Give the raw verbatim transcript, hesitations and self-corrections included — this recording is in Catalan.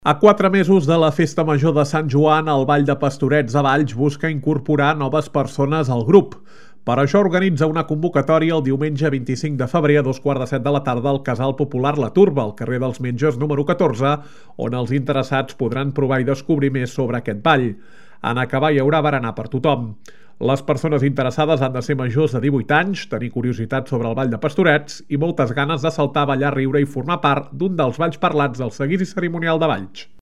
A quatre mesos de la Festa Major de Sant Joan, el Ball de Pastorets a Valls busca incorporar noves persones al grup. Per això organitza una convocatòria el diumenge vint-i-cinc de febrer a dos quarts de set de la tarda al Casal Popular La Turba, al carrer dels Metges número catorze, on els interessats podran provar i descobrir més sobre aquest ball. En acabar hi haurà berenar per tothom. Les persones interessades han de ser majors de divuit anys, tenir curiositat sobre el Ball de Pastorets i moltes ganes de saltar, ballar, riure i formar part d'un dels balls parlats del seguici cerimonial de Valls.